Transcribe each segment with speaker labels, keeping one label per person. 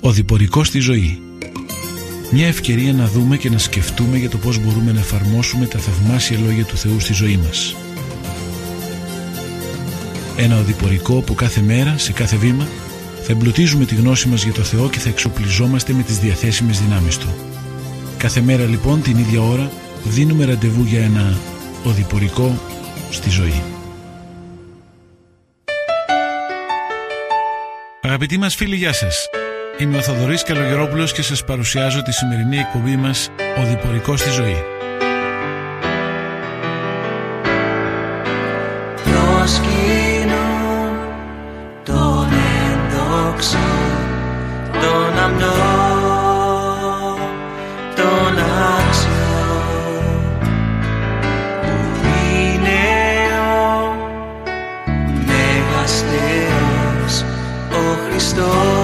Speaker 1: Οδηπορικό στη ζωή. Μια ευκαιρία να δούμε και να σκεφτούμε για το πώς μπορούμε να εφαρμόσουμε τα θαυμάσια λόγια του Θεού στη ζωή μας. Ένα οδηπορικό που κάθε μέρα, σε κάθε βήμα, θα εμπλουτίζουμε τη γνώση μας για το Θεό και θα εξοπλιζόμαστε με τις διαθέσιμες δυνάμεις Του. Κάθε μέρα λοιπόν την ίδια ώρα δίνουμε ραντεβού για ένα οδηπορικό στη ζωή. Αγαπητοί μας φίλοι, γεια σας. Είμαι ο Θοδωρής Καλογερόπουλος και σας παρουσιάζω τη σημερινή εκπομπή μας «Οδηπορικό στη ζωή».
Speaker 2: Προσκυνούν τον ενδόξο, τον αμνό, τον άξιο, που είναι ο Μέγας Θεός, ο Χριστός.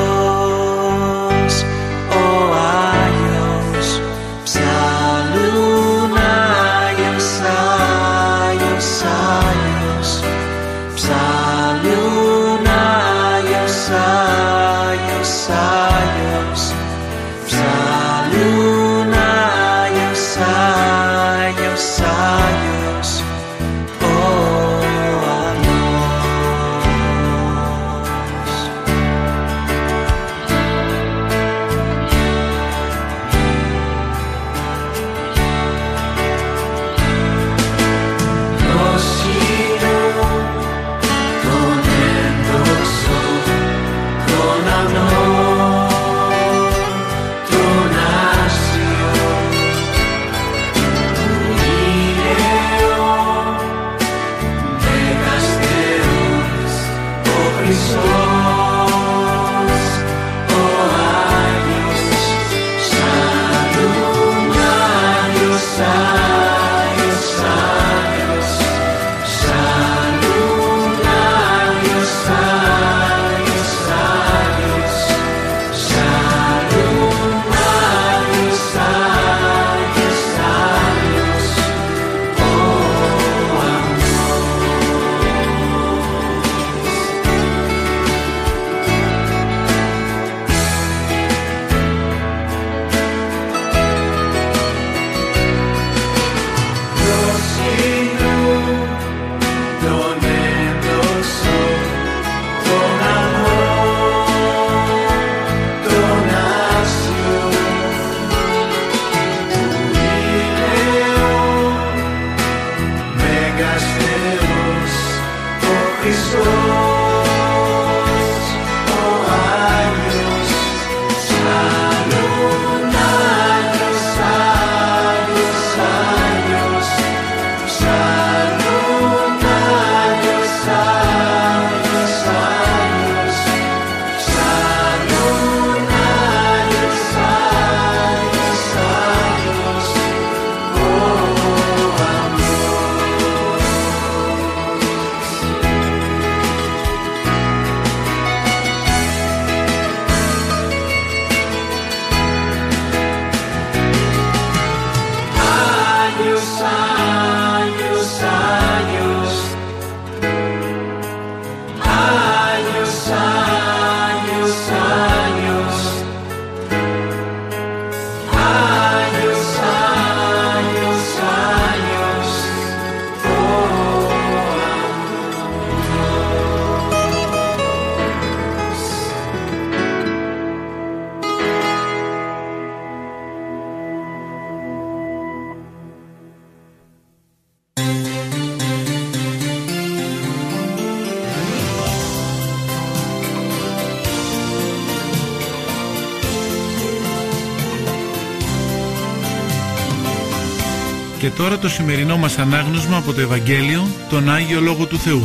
Speaker 1: Και τώρα το σημερινό μας ανάγνωσμα από το Ευαγγέλιο, τον Άγιο Λόγο του Θεού.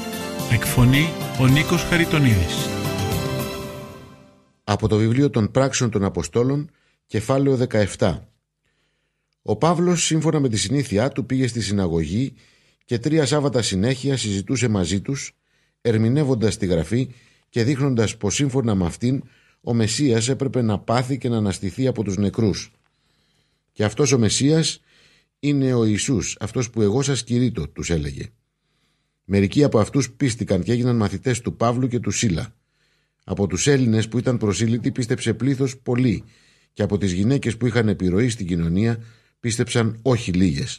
Speaker 1: Εκφωνεί ο Νίκος Χαριτονίδης.
Speaker 3: Από το βιβλίο των Πράξεων των Αποστόλων, κεφάλαιο 17. Ο Παύλος, σύμφωνα με τη συνήθειά του, πήγε στη συναγωγή και 3 Σάββατα συνέχεια συζητούσε μαζί τους, ερμηνεύοντας τη Γραφή και δείχνοντας πως σύμφωνα με αυτήν ο Μεσσίας έπρεπε να πάθει και να αναστηθεί από τους νεκρούς. Και αυτός ο Μεσσίας είναι ο Ιησούς, αυτός που εγώ σας κηρύττω, τους έλεγε. Μερικοί από αυτούς πίστηκαν και έγιναν μαθητές του Παύλου και του Σίλα. Από τους Έλληνες που ήταν προσήλυτοι πίστεψε πλήθος πολύ και από τις γυναίκες που είχαν επιρροή στην κοινωνία πίστεψαν όχι λίγες.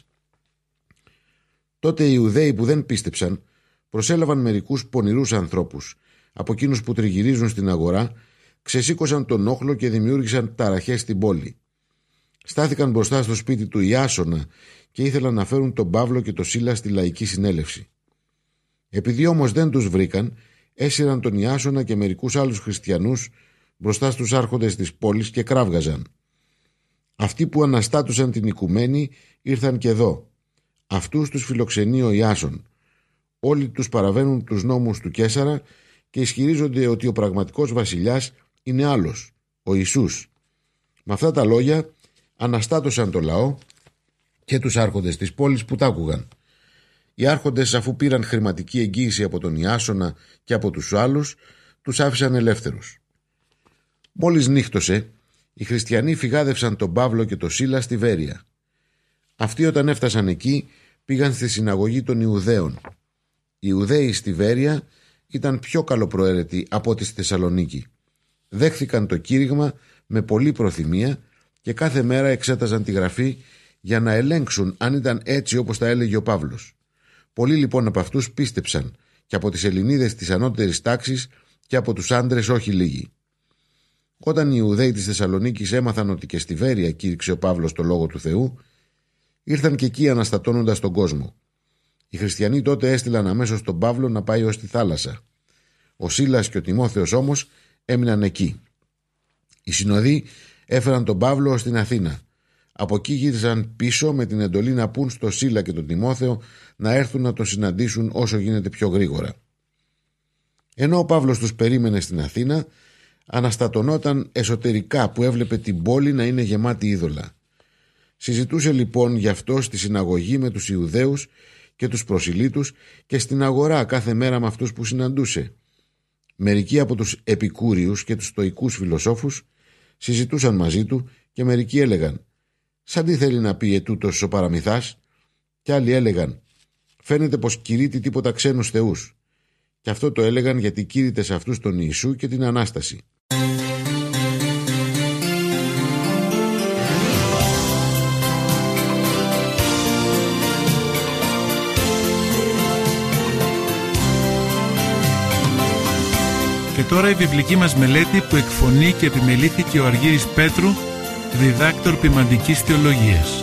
Speaker 3: Τότε οι Ιουδαίοι που δεν πίστεψαν προσέλαβαν μερικούς πονηρούς ανθρώπους από εκείνους που τριγυρίζουν στην αγορά, ξεσήκωσαν τον όχλο και δημιούργησαν ταραχές στην πόλη. Στάθηκαν μπροστά στο σπίτι του Ιάσονα και ήθελαν να φέρουν τον Παύλο και τον Σίλα στη λαϊκή συνέλευση. Επειδή όμως δεν τους βρήκαν, έσυραν τον Ιάσονα και μερικούς άλλους χριστιανούς μπροστά στους άρχοντες της πόλης και κράβγαζαν. Αυτοί που αναστάτουσαν την οικουμένη ήρθαν και εδώ. Αυτούς τους φιλοξενεί ο Ιάσον. Όλοι τους παραβαίνουν τους νόμους του Καίσαρα και ισχυρίζονται ότι ο πραγματικός βασιλιάς είναι άλλος, ο Ιησούς. Με αυτά τα λόγια αναστάτωσαν το λαό και τους άρχοντες της πόλης που τ' άκουγαν. Οι άρχοντες, αφού πήραν χρηματική εγγύηση από τον Ιάσονα και από τους άλλους, τους άφησαν ελεύθερους. Μόλις νύχτωσε, οι χριστιανοί φυγάδευσαν τον Παύλο και τον Σίλα στη Βέρεια. Αυτοί όταν έφτασαν εκεί πήγαν στη συναγωγή των Ιουδαίων. Οι Ιουδαίοι στη Βέρεια ήταν πιο καλοπροαίρετοι από ό,τι στη Θεσσαλονίκη. Δέχθηκαν το κήρυγμα με πολλή προθυμία και κάθε μέρα εξέταζαν τη γραφή για να ελέγξουν αν ήταν έτσι όπως τα έλεγε ο Παύλος. Πολλοί λοιπόν από αυτούς πίστεψαν και από τις Ελληνίδες της ανώτερης τάξης και από τους άντρες όχι λίγοι. Όταν οι Ιουδαίοι της Θεσσαλονίκης έμαθαν ότι και στη Βέρεια κήρυξε ο Παύλος το λόγο του Θεού, ήρθαν και εκεί αναστατώνοντας τον κόσμο. Οι χριστιανοί τότε έστειλαν αμέσως τον Παύλο να πάει ως τη θάλασσα. Ο Σίλας και ο Τιμόθεος όμως έμειναν εκεί. Οι συνοδοί έφεραν τον Παύλο στην Αθήνα. Από εκεί γύρισαν πίσω με την εντολή να πούν στο Σίλα και τον Τιμόθεο να έρθουν να τον συναντήσουν όσο γίνεται πιο γρήγορα. Ενώ ο Παύλος τους περίμενε στην Αθήνα, αναστατωνόταν εσωτερικά που έβλεπε την πόλη να είναι γεμάτη είδωλα. Συζητούσε λοιπόν γι' αυτό στη συναγωγή με τους Ιουδαίους και τους προσιλήτους και στην αγορά κάθε μέρα με αυτούς που συναντούσε. Μερικοί από τους Επικούριους και τους Στοικούς φιλοσόφους συζητούσαν μαζί του και μερικοί έλεγαν «Σαν τι θέλει να πει ετούτος ο παραμυθάς» και άλλοι έλεγαν «Φαίνεται πως κηρύττει τίποτα ξένους θεούς». Και αυτό το έλεγαν γιατί κήρυτε σε αυτούς τον Ιησού και την Ανάσταση.
Speaker 1: Και τώρα η βιβλική μας μελέτη που εκφωνεί και επιμελήθηκε ο Αργύρης Πέτρου, διδάκτορ ποιμαντικής θεολογίας.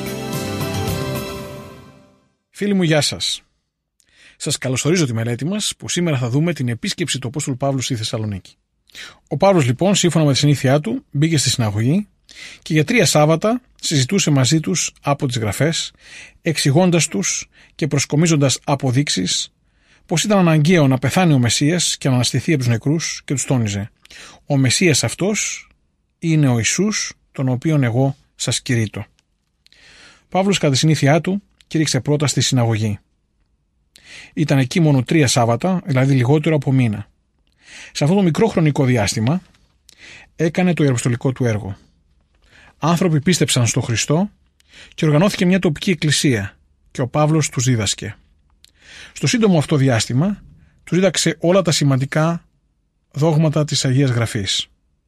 Speaker 4: Φίλοι μου, γεια σας. Σας καλωσορίζω τη μελέτη μας που σήμερα θα δούμε την επίσκεψη του Απόστολου Παύλου στη Θεσσαλονίκη. Ο Παύλος λοιπόν, σύμφωνα με τη συνήθειά του, μπήκε στη συναγωγή και για 3 Σάββατα συζητούσε μαζί τους από τις γραφές, εξηγώντας τους και προσκομίζοντας αποδείξεις πως ήταν αναγκαίο να πεθάνει ο Μεσσίας και να αναστηθεί από τους νεκρούς και τους τόνιζε «Ο Μεσσίας αυτός είναι ο Ιησούς, τον οποίον εγώ σας κηρύττω». Παύλος κατά τη συνήθειά του κήρυξε πρώτα στη συναγωγή. Ήταν εκεί μόνο 3 Σάββατα, δηλαδή λιγότερο από μήνα. Σε αυτό το μικρό χρονικό διάστημα έκανε το ιεροαποστολικό του έργο. Άνθρωποι πίστεψαν στο Χριστό και οργανώθηκε μια τοπική εκκλησία και ο Παύλος τους δίδασκε. Στο σύντομο αυτό διάστημα τους δίδαξε όλα τα σημαντικά δόγματα της Αγίας Γραφής.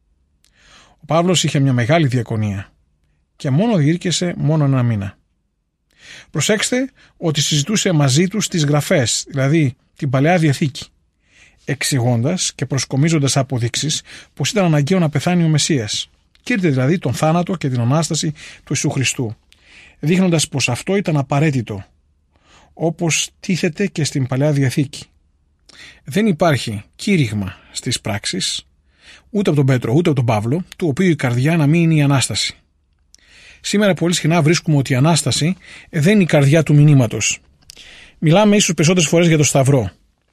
Speaker 4: Ο Παύλος είχε μια μεγάλη διακονία και μόνο διήρκεσε μόνο 1 μήνα. Προσέξτε ότι συζητούσε μαζί τους τις γραφές, δηλαδή την Παλαιά Διαθήκη, εξηγώντας και προσκομίζοντας αποδείξεις πως ήταν αναγκαίο να πεθάνει ο Μεσσίας. Κήρυτε δηλαδή τον θάνατο και την Ανάσταση του Ιησού Χριστού, δείχνοντας πως αυτό ήταν απαραίτητο, όπως τίθεται και στην Παλαιά Διαθήκη. Δεν υπάρχει κήρυγμα στις πράξεις, ούτε από τον Πέτρο ούτε από τον Παύλο, του οποίου η καρδιά να μην είναι η Ανάσταση. Σήμερα πολύ συχνά βρίσκουμε ότι η Ανάσταση δεν είναι η καρδιά του μηνύματος. Μιλάμε ίσως περισσότερες φορές για το Σταυρό.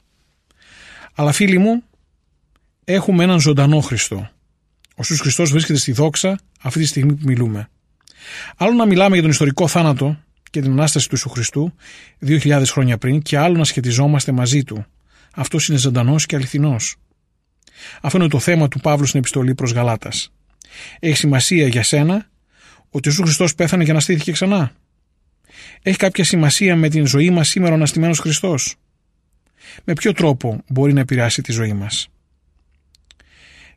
Speaker 4: Αλλά φίλοι μου, έχουμε έναν ζωντανό Χριστό. Ο Ιησούς Χριστός βρίσκεται στη δόξα αυτή τη στιγμή που μιλούμε. Άλλο να μιλάμε για τον ιστορικό θάνατο και την Ανάσταση του Ιησού Χριστού 2.000 χρόνια πριν και άλλο να σχετιζόμαστε μαζί του. Αυτός είναι ζωντανός και αληθινός. Αυτό είναι το θέμα του Παύλου στην επιστολή προς Γαλάτας. Έχει σημασία για σένα ότι ο Ιησούς Χριστός πέθανε και αναστήθηκε ξανά? Έχει κάποια σημασία με την ζωή μας σήμερα ο αναστημένος Χριστός? Με ποιο τρόπο μπορεί να επηρεάσει τη ζωή μας?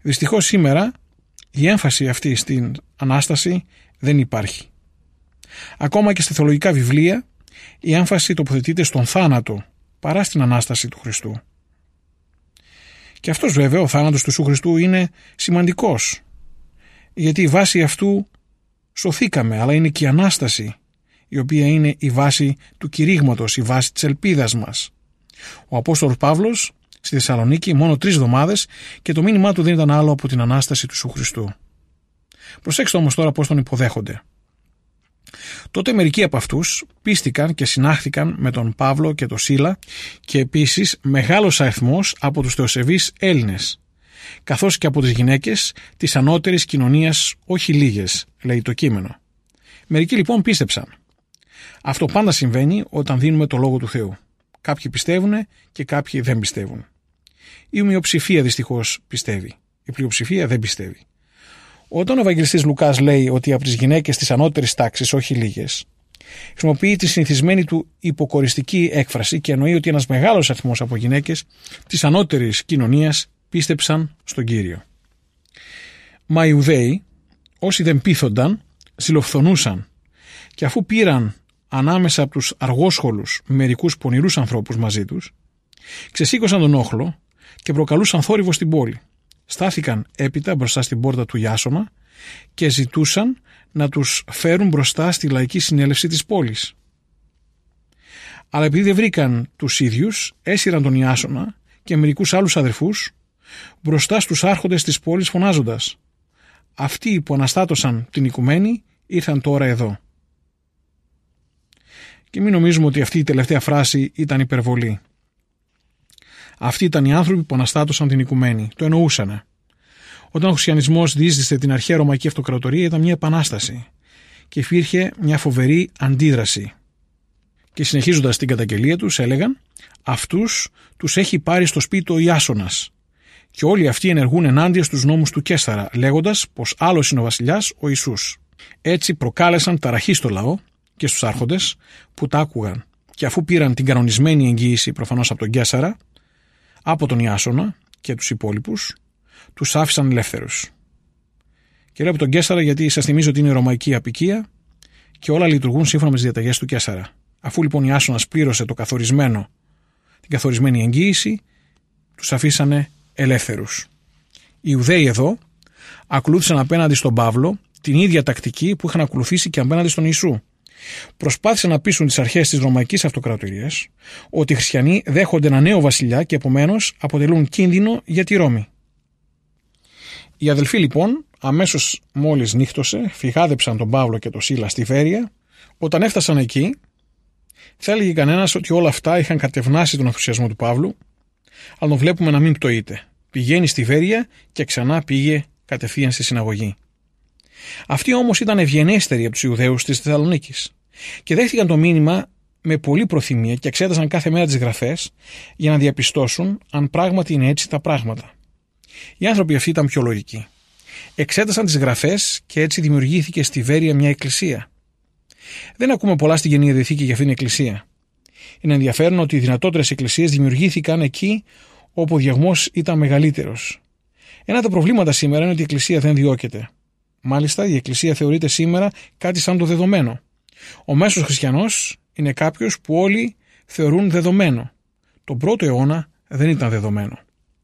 Speaker 4: Δυστυχώς σήμερα η έμφαση αυτή στην Ανάσταση δεν υπάρχει. Ακόμα και στα θεολογικά βιβλία η έμφαση τοποθετείται στον θάνατο παρά στην Ανάσταση του Χριστού. Και αυτός βέβαια, ο θάνατος του Ιησού Χριστού, είναι σημαντικός, γιατί βάσει αυτού σωθήκαμε, αλλά είναι και η Ανάσταση, η οποία είναι η βάση του κηρύγματος, η βάση της ελπίδας μας. Ο Απόστολος Παύλος στη Θεσσαλονίκη μόνο 3 εβδομάδες και το μήνυμά του δεν ήταν άλλο από την Ανάσταση του Ιησού Χριστού. Προσέξτε όμως τώρα πώς τον υποδέχονται. Τότε μερικοί από αυτούς πίστηκαν και συνάχθηκαν με τον Παύλο και τον Σίλα και επίσης μεγάλος αριθμός από τους θεοσεβείς Έλληνες, καθώς και από τις γυναίκες της ανώτερης κοινωνίας, όχι λίγες, λέει το κείμενο. Μερικοί λοιπόν πίστεψαν. Αυτό πάντα συμβαίνει όταν δίνουμε το Λόγο του Θεού. Κάποιοι πιστεύουν και κάποιοι δεν πιστεύουν. Η μειοψηφία δυστυχώς πιστεύει. Η πλειοψηφία δεν πιστεύει. Όταν ο Ευαγγελιστής Λουκάς λέει ότι από τις γυναίκες της ανώτερης τάξης, όχι λίγες, χρησιμοποιεί τη συνηθισμένη του υποκοριστική έκφραση και εννοεί ότι ένας μεγάλος αριθμός από γυναίκες της ανώτερης κοινωνίας πίστεψαν στον Κύριο. Μα οι Ιουδαίοι, όσοι δεν πείθονταν, ζηλοφθονούσαν και αφού πήραν ανάμεσα από τους αργόσχολους μερικούς πονηρούς ανθρώπους μαζί τους, ξεσήκωσαν τον όχλο και προκαλούσαν θόρυβο στην πόλη. Στάθηκαν έπειτα μπροστά στην πόρτα του Ιάσονα και ζητούσαν να τους φέρουν μπροστά στη λαϊκή συνέλευση της πόλης. Αλλά επειδή δεν βρήκαν τους ίδιους, έσυραν τον Ιάσονα και μερικούς άλλους αδερφούς μπροστά στους άρχοντες της πόλης φωνάζοντας «Αυτοί που αναστάτωσαν την οικουμένη ήρθαν τώρα εδώ». Και μην νομίζουμε ότι αυτή η τελευταία φράση ήταν υπερβολή. Αυτοί ήταν οι άνθρωποι που αναστάτωσαν την οικουμένη. Το εννοούσανε. Όταν ο χριστιανισμός διείσδησε την αρχαία Ρωμαϊκή Αυτοκρατορία ήταν μια επανάσταση και υπήρχε μια φοβερή αντίδραση. Και συνεχίζοντας την καταγγελία τους έλεγαν «Αυτούς τους έχει πάρει στο σπίτι ο Ιάσονας και όλοι αυτοί ενεργούν ενάντια στους νόμους του Καίσαρα, λέγοντας πως άλλος είναι ο βασιλιάς, ο Ιησούς». Έτσι προκάλεσαν ταραχή στο λαό και στους άρχοντες που τα άκουγαν και αφού πήραν την κανονισμένη εγγύηση προφανώς από τον Καίσαρα, από τον Ιάσονα και τους υπόλοιπους, τους άφησαν ελεύθερους. Και λέω από τον Καίσαρα γιατί σας θυμίζω ότι είναι η ρωμαϊκή απικία και όλα λειτουργούν σύμφωνα με τις διαταγές του Καίσαρα. Αφού λοιπόν Ιάσονας πλήρωσε την καθορισμένη εγγύηση, τους αφήσανε ελεύθερους. Οι Ιουδαίοι εδώ ακολούθησαν απέναντι στον Παύλο την ίδια τακτική που είχαν ακολουθήσει και απέναντι στον Ιησού. Προσπάθησαν να πείσουν τις αρχές της Ρωμαϊκής Αυτοκρατορίας ότι οι χριστιανοί δέχονται ένα νέο βασιλιά και επομένως αποτελούν κίνδυνο για τη Ρώμη. Οι αδελφοί λοιπόν, αμέσως μόλις νύχτωσε, φυγάδεψαν τον Παύλο και τον Σίλα στη Βέρεια. Όταν έφτασαν εκεί, θα έλεγε κανένας ότι όλα αυτά είχαν κατευνάσει τον ενθουσιασμό του Παύλου, αλλά τον βλέπουμε να μην πτωείται. Πηγαίνει στη Βέρεια και ξανά πήγε κατευθείαν στη συναγωγή. Αυτοί όμως ήταν ευγενέστεροι από τους Ιουδαίους της Θεσσαλονίκης και δέχτηκαν το μήνυμα με πολύ προθυμία και εξέτασαν κάθε μέρα τις γραφές για να διαπιστώσουν αν πράγματι είναι έτσι τα πράγματα. Οι άνθρωποι αυτοί ήταν πιο λογικοί. Εξέτασαν τις γραφές και έτσι δημιουργήθηκε στη Βέρεια μια εκκλησία. Δεν ακούμε πολλά στην Καινή Διαθήκη για αυτήν την εκκλησία. Είναι ενδιαφέρον ότι οι δυνατότερες εκκλησίες δημιουργήθηκαν εκεί όπου ο διαγμός ήταν μεγαλύτερος. Ένα από τα προβλήματα σήμερα είναι ότι η εκκλησία δεν διώκεται. Μάλιστα, η εκκλησία θεωρείται σήμερα κάτι σαν το δεδομένο. Ο μέσος χριστιανός είναι κάποιος που όλοι θεωρούν δεδομένο. Τον πρώτο αιώνα δεν ήταν δεδομένο.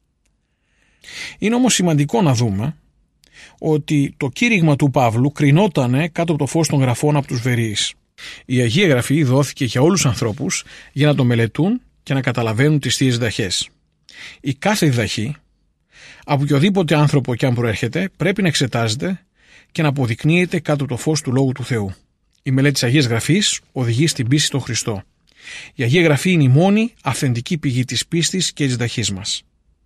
Speaker 4: Είναι όμως σημαντικό να δούμε ότι το κήρυγμα του Παύλου κρινότανε κάτω από το φως των γραφών από τους Βερείς. Η Αγία Γραφή δόθηκε για όλους τους ανθρώπους για να το μελετούν και να καταλαβαίνουν τις Θείες Διδαχές. Η κάθε διδαχή, από οποιοδήποτε άνθρωπο και αν προέρχεται, πρέπει να εξετάζεται και να αποδεικνύεται κάτω από το φως του Λόγου του Θεού. Η μελέτη της Αγίας Γραφής οδηγεί στην πίστη στον Χριστό. Η Αγία Γραφή είναι η μόνη αυθεντική πηγή της πίστης και της διδαχής μας.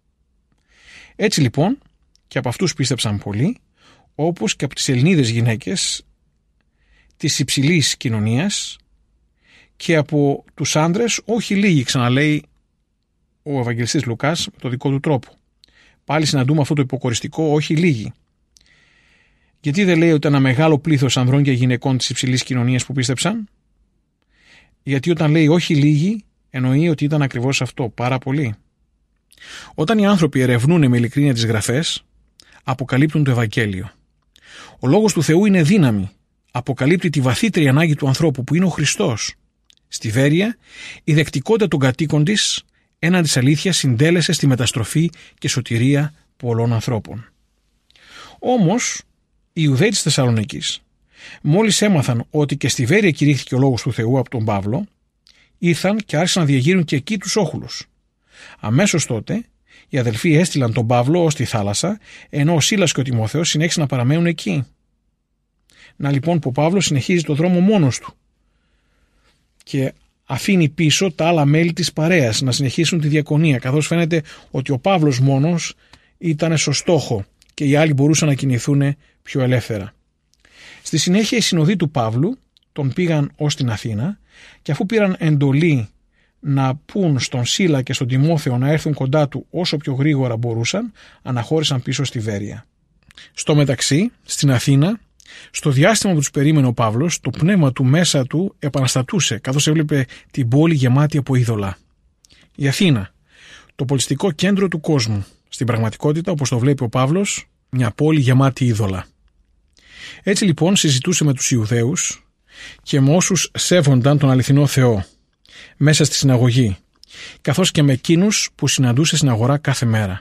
Speaker 4: Έτσι λοιπόν, και από αυτούς πίστεψαν πολλοί, όπως και από τις Ελληνίδες γυναίκες της υψηλής κοινωνίας και από τους άντρες, όχι λίγοι, ξαναλέει ο Ευαγγελιστής Λουκάς με το δικό του τρόπο. Πάλι συναντούμε αυτό το υποκοριστικό όχι λίγοι. Γιατί δεν λέει ότι ένα μεγάλο πλήθος ανδρών και γυναικών της υψηλής κοινωνίας που πίστεψαν? Γιατί όταν λέει όχι λίγοι, εννοεί ότι ήταν ακριβώς αυτό, πάρα πολλοί. Όταν οι άνθρωποι ερευνούν με ειλικρίνεια τις γραφές, αποκαλύπτουν το Ευαγγέλιο. Ο λόγος του Θεού είναι δύναμη. Αποκαλύπτει τη βαθύτερη ανάγκη του ανθρώπου που είναι ο Χριστός. Στη Βέρεια, η δεκτικότητα των κατοίκων της έναντι της αλήθειας συντέλεσε στη μεταστροφή και σωτηρία πολλών ανθρώπων. Όμως, οι Ιουδαίοι της Θεσσαλονίκης, μόλις έμαθαν ότι και στη Βέρεια κηρύχθηκε ο λόγος του Θεού από τον Παύλο, ήρθαν και άρχισαν να διεγείρουν και εκεί τους όχλους. Αμέσως τότε, οι αδελφοί έστειλαν τον Παύλο ως τη θάλασσα, ενώ ο Σίλας και ο Τιμόθεος συνέχισαν να παραμένουν εκεί. Να λοιπόν που ο Παύλος συνεχίζει το δρόμο μόνος του και αφήνει πίσω τα άλλα μέλη της παρέας να συνεχίσουν τη διακονία, καθώς φαίνεται ότι ο Παύλος μόνος ήταν στο στόχο και οι άλλοι μπορούσαν να κινηθούν πιο ελεύθερα. Στη συνέχεια οι συνοδοί του Παύλου τον πήγαν ως την Αθήνα και αφού πήραν εντολή να πούν στον Σίλα και στον Τιμόθεο να έρθουν κοντά του όσο πιο γρήγορα μπορούσαν, αναχώρησαν πίσω στη Βέρεια. Στο μεταξύ, στην Αθήνα, στο διάστημα που τους περίμενε ο Παύλος, το πνεύμα του μέσα του επαναστατούσε, καθώς έβλεπε την πόλη γεμάτη από είδωλα. Η Αθήνα, το πολιτιστικό κέντρο του κόσμου, στην πραγματικότητα, όπως το βλέπει ο Παύλος, μια πόλη γεμάτη είδωλα. Έτσι λοιπόν συζητούσε με τους Ιουδαίους και με όσους σέβονταν τον αληθινό Θεό μέσα στη συναγωγή, καθώς και με εκείνους που συναντούσε στην αγορά κάθε μέρα.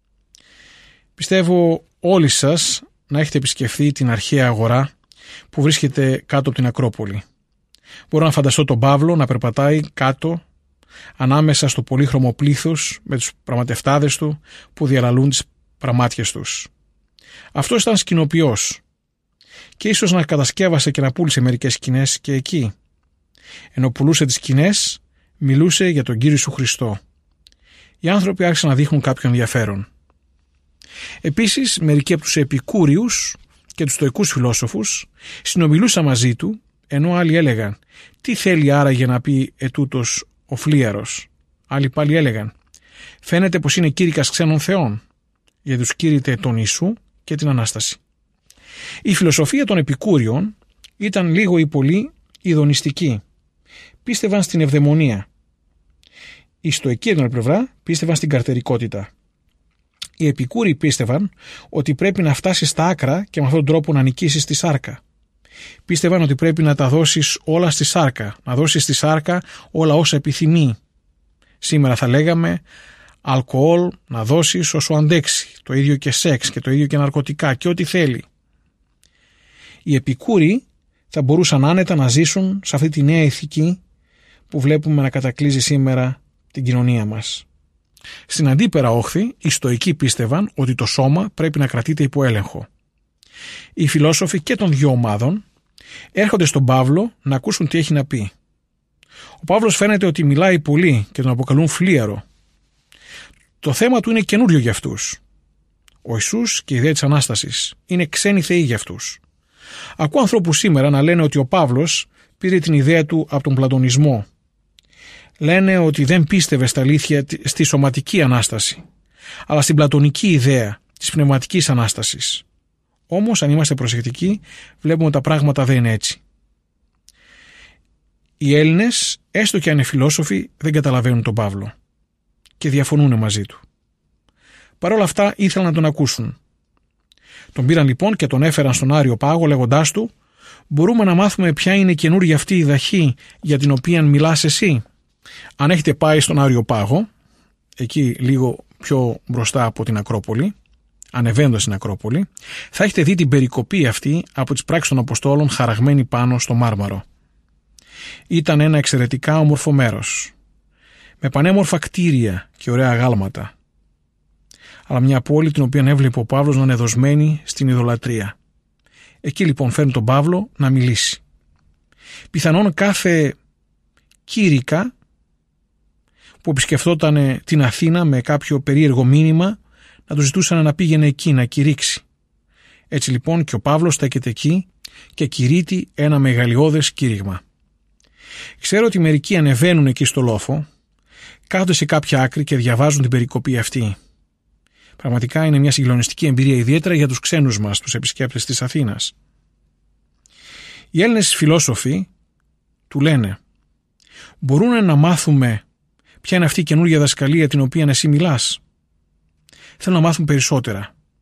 Speaker 4: Πιστεύω όλοι σας να έχετε επισκεφθεί την αρχαία αγορά που βρίσκεται κάτω από την Ακρόπολη. Μπορώ να φανταστώ τον Παύλο να περπατάει κάτω ανάμεσα στο πολύχρωμο πλήθος με τους πραγματευτάδες του που διαλαλούν τις πραμάτιες τους. Αυτός ήταν σκηνοποιός και ίσως να κατασκεύασε και να πούλησε μερικές σκηνές και εκεί. Ενώ πουλούσε τις σκηνές, μιλούσε για τον Κύριο Ιησού Χριστό. Οι άνθρωποι άρχισαν να δείχνουν κάποιο ενδιαφέρον. Επίσης, μερικοί από τους επικούριους και τους στοικούς φιλόσοφους συνομιλούσαν μαζί του, ενώ άλλοι έλεγαν «Τι θέλει άραγε να πει ετούτος ο φλίαρος?» Άλλοι πάλι έλεγαν «Φαίνεται πως είναι κήρυκας ξένων θεών», γιατί τους κήρυτε τον Ιησού και την Ανάσταση. Η φιλοσοφία των επικούριων ήταν λίγο ή πολύ ειδονιστική. Πίστευαν στην ευδαιμονία. Οι στοικοί από την άλλη πλευρά πίστευαν στην καρτερικότητα. Οι επικούροι πίστευαν ότι πρέπει να φτάσεις στα άκρα και με αυτόν τον τρόπο να νικήσεις τη σάρκα. Πίστευαν ότι πρέπει να τα δώσεις όλα στη σάρκα, να δώσεις στη σάρκα όλα όσα επιθυμεί. Σήμερα θα λέγαμε αλκοόλ να δώσεις όσο αντέξει, το ίδιο και σεξ και το ίδιο και ναρκωτικά και ό,τι θέλει. Οι επικούροι θα μπορούσαν άνετα να ζήσουν σε αυτή τη νέα ηθική που βλέπουμε να κατακλείζει σήμερα την κοινωνία μας. Στην αντίπερα όχθη, οι στοικοί πίστευαν ότι το σώμα πρέπει να κρατείται υπό έλεγχο. Οι φιλόσοφοι και των δύο ομάδων έρχονται στον Παύλο να ακούσουν τι έχει να πει. Ο Παύλος φαίνεται ότι μιλάει πολύ και τον αποκαλούν φλίαρο. Το θέμα του είναι καινούριο για αυτούς. Ο Ιησούς και η ιδέα της Ανάστασης είναι ξένοι θεοί για αυτούς. Ακούω ανθρώπους σήμερα να λένε ότι ο Παύλος πήρε την ιδέα του από τον πλατωνισμό. Λένε ότι δεν πίστευε στα αλήθεια στη σωματική Ανάσταση, αλλά στην πλατωνική ιδέα της πνευματικής Ανάστασης. Όμως, αν είμαστε προσεκτικοί, βλέπουμε ότι τα πράγματα δεν είναι έτσι. Οι Έλληνες, έστω και αν είναι φιλόσοφοι, δεν καταλαβαίνουν τον Παύλο και διαφωνούν μαζί του. Παρ' όλα αυτά ήθελαν να τον ακούσουν. Τον πήραν λοιπόν και τον έφεραν στον Άριο Πάγο λέγοντάς του «Μπορούμε να μάθουμε ποια είναι καινούργια αυτή η δαχή για την οποία μιλάς εσύ?» Αν έχετε πάει στον Άριο Πάγο, εκεί λίγο πιο μπροστά από την Ακρόπολη, ανεβαίνοντας στην Ακρόπολη, θα έχετε δει την περικοπή αυτή από τις πράξεις των Αποστόλων χαραγμένη πάνω στο μάρμαρο. Ήταν ένα εξαιρετικά όμορφο μέρος, με πανέμορφα κτίρια και ωραία αγάλματα, αλλά μια πόλη την οποία έβλεπε ο Παύλος να είναι δοσμένη στην ειδωλατρία. Εκεί λοιπόν φέρνει τον Παύλο να μιλήσει. Πιθανόν κάθε κήρυκα που επισκεφτόταν την Αθήνα με κάποιο περίεργο μήνυμα να του ζητούσαν να πήγαινε εκεί να κηρύξει. Έτσι λοιπόν και ο Παύλος στέκεται εκεί και κηρύττει ένα μεγαλειώδες κήρυγμα. Ξέρω ότι μερικοί ανεβαίνουν εκεί στο λόφο, κάθονται σε κάποια άκρη και διαβάζουν την περικοπή αυτή. Πραγματικά είναι μια συγκλονιστική εμπειρία, ιδιαίτερα για τους ξένους μας, τους επισκέπτες της Αθήνας. Οι Έλληνες φιλόσοφοι του λένε «Μπορούν να μάθουμε ποια είναι αυτή η καινούργια δασκαλία την οποία εσύ μιλάς?» Θέλουν να μάθουν περισσότερα.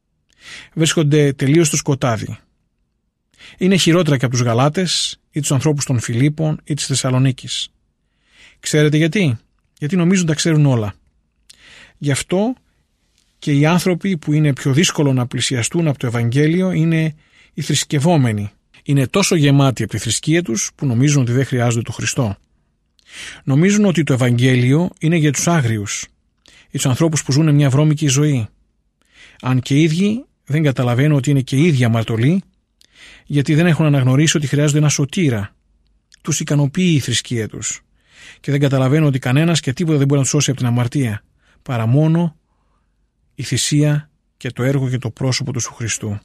Speaker 4: βρίσκονται τελείως στο σκοτάδι. Είναι χειρότερα και από τους Γαλάτες ή τους ανθρώπους των Φιλίππων ή της Θεσσαλονίκης. Ξέρετε γιατί? Γιατί νομίζουν τα ξέρουν όλα. Γι' αυτό και οι άνθρωποι που είναι πιο δύσκολο να πλησιαστούν από το Ευαγγέλιο είναι οι θρησκευόμενοι. Είναι τόσο γεμάτοι από τη θρησκεία τους που νομίζουν ότι δεν χρειάζονται τον Χριστό. Νομίζουν ότι το Ευαγγέλιο είναι για τους άγριους, για τους ανθρώπους που ζουν μια βρώμικη ζωή. Αν και οι ίδιοι δεν καταλαβαίνουν ότι είναι και οι ίδιοι αμαρτωλοί, γιατί δεν έχουν αναγνωρίσει ότι χρειάζονται ένα σωτήρα. Τους ικανοποιεί η θρησκεία τους και δεν καταλαβαίνουν ότι κανένας και τίποτα δεν μπορεί να τους σώσει από την αμαρτία, παρά μόνο η θυσία και το έργο και το πρόσωπο του Χριστού.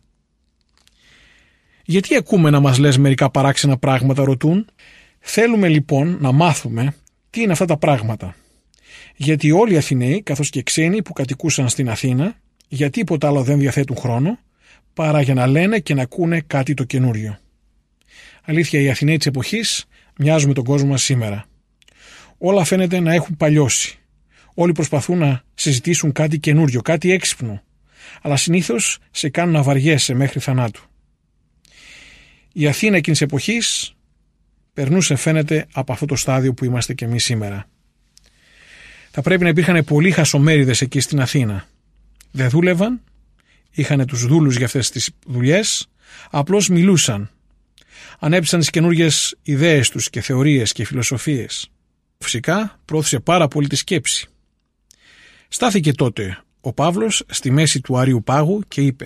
Speaker 4: Γιατί ακούμε να μας λες μερικά παράξενα πράγματα, ρωτούν. Θέλουμε λοιπόν να μάθουμε τι είναι αυτά τα πράγματα. Γιατί όλοι οι Αθηναίοι, καθώς και ξένοι που κατοικούσαν στην Αθήνα, για τίποτα άλλο δεν διαθέτουν χρόνο, παρά για να λένε και να ακούνε κάτι το καινούριο. Αλήθεια, οι Αθηναίοι της εποχής μοιάζουν με τον κόσμο μας σήμερα. Όλα φαίνεται να έχουν παλιώσει. Όλοι προσπαθούν να συζητήσουν κάτι καινούριο, κάτι έξυπνο, αλλά συνήθως σε κάνουν να βαριέσαι μέχρι θανάτου. Η Αθήνα εκείνης της εποχής περνούσε, φαίνεται, από αυτό το στάδιο που είμαστε και εμείς σήμερα. Θα πρέπει να υπήρχαν πολλοί χασομέριδες εκεί στην Αθήνα. Δεν δούλευαν, είχαν τους δούλους για αυτές τις δουλειές, απλώς μιλούσαν. Ανέπτυσαν τις καινούργιες ιδέες τους και θεωρίες και φιλοσοφίες. Φυσικά πρόθεσε πάρα πολύ τη σκέψη. Στάθηκε τότε ο Παύλος στη μέση του Άριου Πάγου και είπε: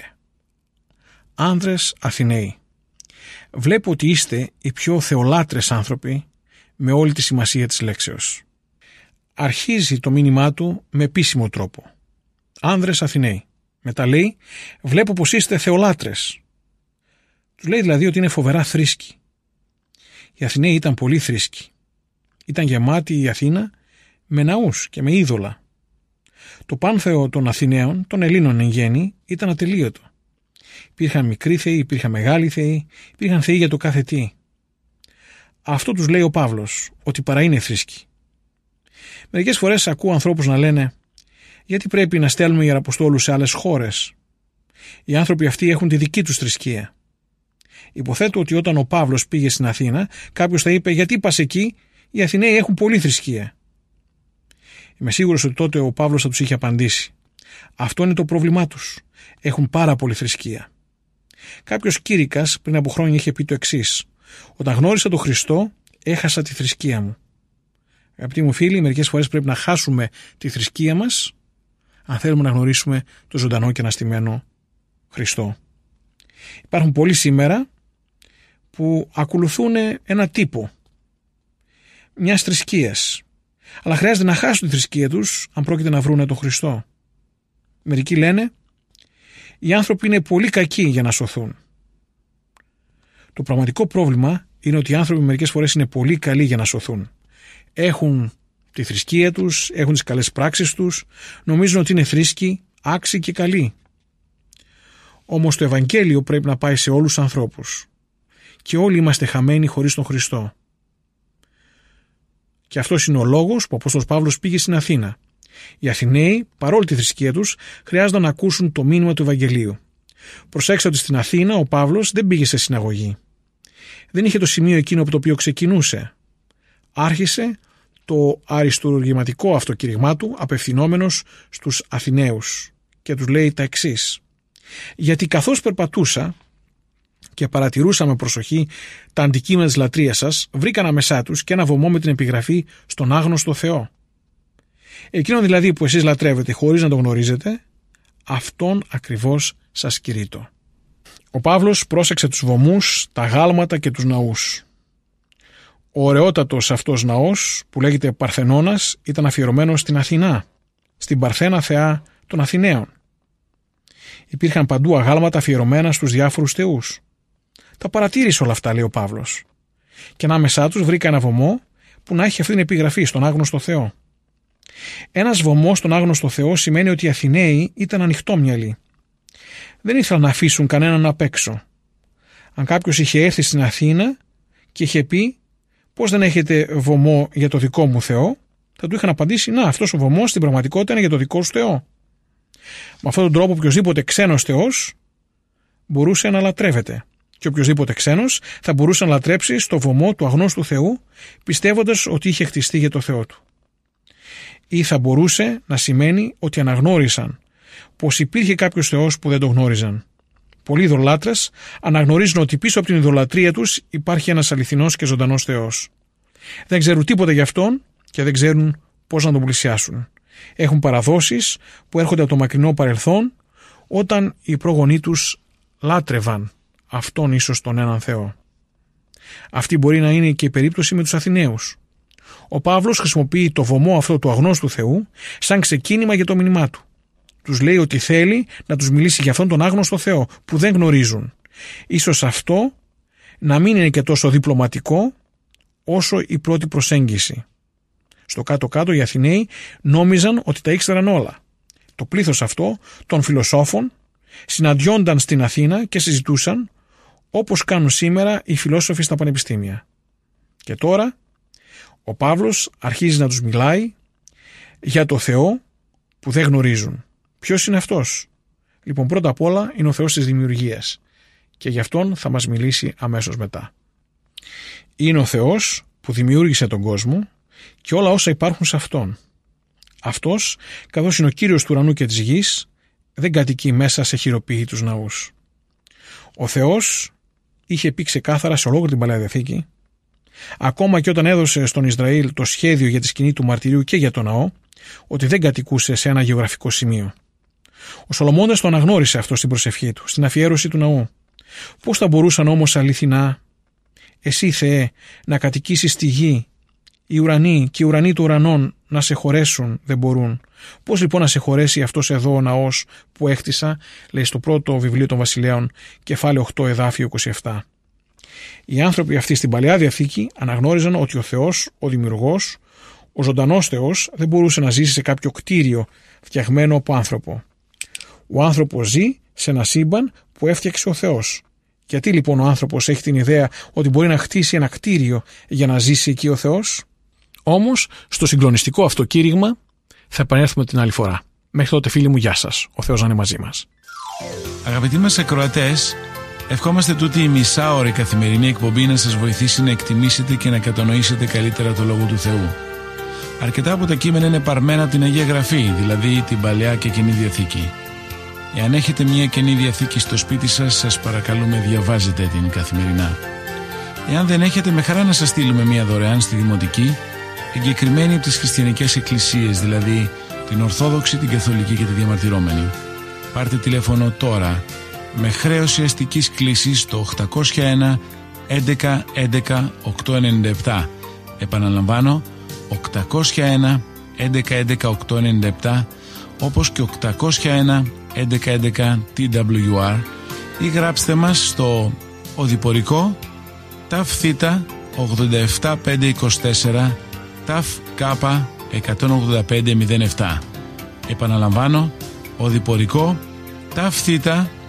Speaker 4: «Άνδρες Αθηναίοι, βλέπω ότι είστε οι πιο θεολάτρες άνθρωποι με όλη τη σημασία της λέξεως». Αρχίζει το μήνυμά του με επίσημο τρόπο. «Άνδρες Αθηναίοι». Μετά λέει: «Βλέπω πως είστε θεολάτρες». Τους λέει δηλαδή ότι είναι φοβερά θρήσκοι. Οι Αθηναίοι ήταν πολύ θρήσκοι. Ήταν γεμάτη η Αθήνα με ναούς και με είδωλα. Το πάνθεο των Αθηναίων, των Ελλήνων εν γέννη, ήταν ατελείωτο. Υπήρχαν μικροί θεοί, υπήρχαν μεγάλοι θεοί, υπήρχαν θεοί για το κάθε τι. Αυτό τους λέει ο Παύλος, ότι παρά είναι θρήσκοι. Μερικές φορές ακούω ανθρώπους να λένε: «Γιατί πρέπει να στέλνουμε ιεραποστόλους σε άλλες χώρες? Οι άνθρωποι αυτοί έχουν τη δική τους θρησκεία». Υποθέτω ότι όταν ο Παύλος πήγε στην Αθήνα, κάποιος θα είπε: «Γιατί πας εκεί? Οι Αθηναίοι έχουν πολλή θρησκεία». Είμαι σίγουρος ότι τότε ο Παύλος θα τους είχε απαντήσει: «Αυτό είναι το πρόβλημά τους. Έχουν πάρα πολλή θρησκεία». Κάποιος Κήρυκας πριν από χρόνια είχε πει το εξής: «Όταν γνώρισα τον Χριστό, έχασα τη θρησκεία μου». Αγαπητοί μου φίλοι, μερικές φορές πρέπει να χάσουμε τη θρησκεία μας, αν θέλουμε να γνωρίσουμε το ζωντανό και αναστημένο Χριστό. Υπάρχουν πολλοί σήμερα που ακολουθούν ένα τύπο μιας θρησκείας, αλλά χρειάζεται να χάσουν τη θρησκεία τους αν πρόκειται να βρούνε τον Χριστό. Μερικοί λένε: «Οι άνθρωποι είναι πολύ κακοί για να σωθούν». Το πραγματικό πρόβλημα είναι ότι οι άνθρωποι μερικές φορές είναι πολύ καλοί για να σωθούν. Έχουν τη θρησκεία τους, έχουν τις καλές πράξεις τους, νομίζουν ότι είναι θρήσκοι, άξιοι και καλοί. Όμως το Ευαγγέλιο πρέπει να πάει σε όλους τους ανθρώπους. Και όλοι είμαστε χαμένοι χωρίς τον Χριστό. Και αυτός είναι ο λόγος που ο Απόστολος Παύλος πήγε στην Αθήνα. Οι Αθηναίοι, παρόλη τη θρησκεία τους, χρειάζονταν να ακούσουν το μήνυμα του Ευαγγελίου. Προσέξτε ότι στην Αθήνα ο Παύλος δεν πήγε σε συναγωγή. Δεν είχε το σημείο εκείνο από το οποίο ξεκινούσε. Άρχισε το αριστουργηματικό αυτό κήρυγμά του απευθυνόμενος στους Αθηναίους και τους λέει τα εξής: «Γιατί καθώς περπατούσα και παρατηρούσα με προσοχή τα αντικείμενα της λατρείας σας, βρήκα ανάμεσά τους και ένα βωμό με την επιγραφή στον άγνωστο Θεό. Εκείνον δηλαδή που εσείς λατρεύετε χωρίς να τον γνωρίζετε, αυτόν ακριβώς σας κηρύττω». Ο Παύλος πρόσεξε τους βωμούς, τα γάλματα και τους ναούς. Ο ωραιότατος αυτός ναός, που λέγεται Παρθενώνας, ήταν αφιερωμένος στην Αθηνά, στην Παρθένα θεά των Αθηναίων. Υπήρχαν παντού αγάλματα αφιερωμένα στους διάφορους θεούς. Τα παρατήρησε όλα αυτά, λέει ο Παύλος. Και ανάμεσά τους βρήκα ένα βωμό που να έχει αυτή την επιγραφή στον άγνωστο Θεό. Ένας βωμός στον άγνωστο Θεό σημαίνει ότι οι Αθηναίοι ήταν ανοιχτόμυαλοι. Δεν ήθελαν να αφήσουν κανέναν απ' έξω. Αν κάποιος είχε έρθει στην Αθήνα και είχε πει: «Πώς δεν έχετε βωμό για το δικό μου Θεό?», θα του είχαν απαντήσει: «Να, αυτός ο βωμός στην πραγματικότητα είναι για το δικό σου Θεό». Με αυτόν τον τρόπο, οποιοδήποτε ξένος θεός μπορούσε να λατρεύεται και οποιοσδήποτε ξένος θα μπορούσε να λατρέψει στο βωμό του αγνώστου Θεού, πιστεύοντας ότι είχε χτιστεί για το Θεό του. Ή θα μπορούσε να σημαίνει ότι αναγνώρισαν πως υπήρχε κάποιος Θεός που δεν το γνώριζαν. Πολλοί ειδωλάτρες αναγνωρίζουν ότι πίσω από την ειδωλατρία τους υπάρχει ένας αληθινός και ζωντανός Θεός. Δεν ξέρουν τίποτα γι' αυτόν και δεν ξέρουν πώς να τον πλησιάσουν. Έχουν παραδόσεις που έρχονται από το μακρινό παρελθόν, όταν οι προγονείς τους λάτρευαν αυτόν ίσως τον έναν Θεό. Αυτή μπορεί να είναι και η περίπτωση με τους Αθηναίους. Ο Παύλος χρησιμοποιεί το βωμό αυτό του αγνώστου Θεού σαν ξεκίνημα για το μήνυμά του. Τους λέει ότι θέλει να τους μιλήσει για αυτόν τον άγνωστο Θεό που δεν γνωρίζουν. Ίσως αυτό να μην είναι και τόσο διπλωματικό όσο η πρώτη προσέγγιση. Στο κάτω-κάτω οι Αθηναίοι νόμιζαν ότι τα ήξεραν όλα. Το πλήθος αυτό των φιλοσόφων συναντιόνταν στην Αθήνα και συζητούσαν όπως κάνουν σήμερα οι φιλόσοφοι στα πανεπιστήμια. Και τώρα ο Παύλος αρχίζει να τους μιλάει για το Θεό που δεν γνωρίζουν. Ποιος είναι αυτός? Λοιπόν, πρώτα απ' όλα είναι ο Θεός της δημιουργίας και γι' αυτόν θα μας μιλήσει αμέσως μετά. Είναι ο Θεός που δημιούργησε τον κόσμο και όλα όσα υπάρχουν σε αυτόν. Αυτός, καθώς είναι ο Κύριος του ουρανού και της γης, δεν κατοικεί μέσα σε χειροποίητους ναούς. Ο Θεός είχε πει ξεκάθαρα σε ολόκληρη την Παλαιά Διαθήκη, ακόμα και όταν έδωσε στον Ισραήλ το σχέδιο για τη σκηνή του μαρτυρίου και για τον ναό, ότι δεν κατοικούσε σε ένα γεωγραφικό σημείο. Ο Σολομώντας το αναγνώρισε αυτό στην προσευχή του, στην αφιέρωση του ναού. Πώς θα μπορούσαν όμως αληθινά, εσύ Θεέ, να κατοικήσεις στη γη, οι ουρανοί και οι ουρανοί του ουρανών να σε χωρέσουν? Δεν μπορούν. Πώς λοιπόν να σε χωρέσει αυτός εδώ ο ναός που έχτισα, λέει στο πρώτο βιβλίο των Βασιλέων, κεφάλαιο 8, εδάφιο 27. Οι άνθρωποι αυτοί στην Παλαιά Διαθήκη αναγνώριζαν ότι ο Θεός, ο Δημιουργός, ο ζωντανός Θεός, δεν μπορούσε να ζήσει σε κάποιο κτίριο φτιαγμένο από άνθρωπο. Ο άνθρωπος ζει σε ένα σύμπαν που έφτιαξε ο Θεός. Γιατί λοιπόν ο άνθρωπος έχει την ιδέα ότι μπορεί να χτίσει ένα κτίριο για να ζήσει εκεί ο Θεός? Όμως, στο συγκλονιστικό αυτό κήρυγμα θα επανέλθουμε την άλλη φορά. Μέχρι τότε, φίλοι μου, γεια σας. Ο Θεός να είναι μαζί μας.
Speaker 1: Αγαπητοί μας ακροατές, ευχόμαστε τούτη η μισάωρη καθημερινή εκπομπή να σας βοηθήσει να εκτιμήσετε και να κατανοήσετε καλύτερα το Λόγο του Θεού. Αρκετά από τα κείμενα είναι παρμένα από την Αγία Γραφή, δηλαδή την Παλαιά και Καινή Διαθήκη. Εάν έχετε μια Καινή Διαθήκη στο σπίτι σας, σας παρακαλούμε διαβάζετε την καθημερινά. Εάν δεν έχετε, με χαρά να σας στείλουμε μια δωρεάν στη Δημοτική, εγκεκριμένη από τις χριστιανικές εκκλησίες, δηλαδή την Ορθόδοξη, την Καθολική και τη Διαμαρτυρόμενη. Πάρτε τηλέφωνο τώρα με χρέωση αστικής κλήσης στο 801 11 11 897. Επαναλαμβάνω, 801 11 11 897, όπως και 801 11 11 TWR, ή γράψτε μας στο οδηπορικό ΤΑΦ Θ 87524 ΤΑΦ Κ 18507. Επαναλαμβάνω, οδηπορικό ΤΑΦ Θ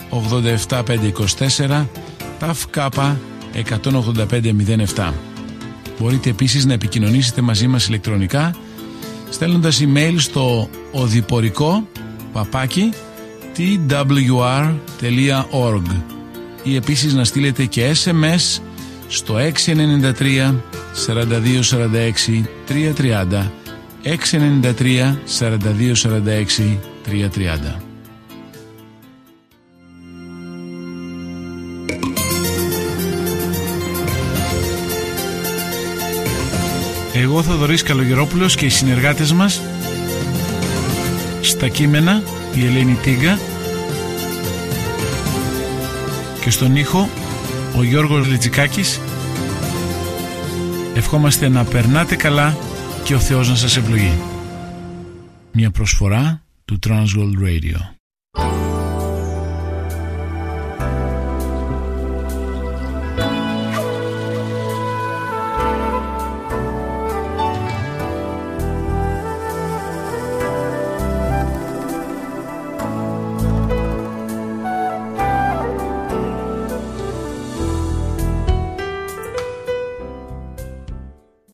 Speaker 1: 87524 ΤΑΦ Κ 18507. Μπορείτε επίσης να επικοινωνήσετε μαζί μας ηλεκτρονικά στέλνοντας email στο οδηπορικό twr.org ή επίσης να στείλετε και SMS στο 693 42 46 330 693 42 46 330. Εγώ, Θοδωρής Καλογερόπουλος, και οι συνεργάτες μας στα κείμενα, η Ελένη Τίγκα, και στον ήχο ο Γιώργος Λιτζικάκης, ευχόμαστε να περνάτε καλά και ο Θεός να σας ευλογεί. Μια προσφορά του Transworld Radio.